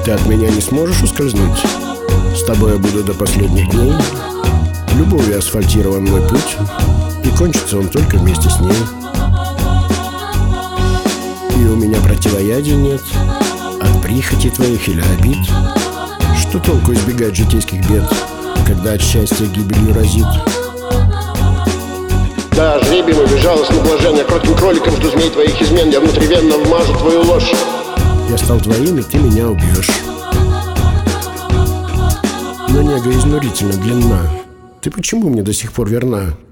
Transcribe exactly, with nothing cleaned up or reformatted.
Ты от меня не сможешь ускользнуть. С тобой я буду до последних дней. Любовью асфальтирован мой путь, и кончится он только вместе с ней. И у меня противоядия нет от прихоти твоих или обид. Что толку избегать житейских бед, когда от счастья гибелью разит? Да, жребий мой безжалостно блажен. Я кротким кроликом жду змей твоих измен. Я внутривенно вмажу твою ложь. Я стал твоим, и ты меня убьешь. Но нега изнурительно длинна. Ты почему мне до сих пор верна?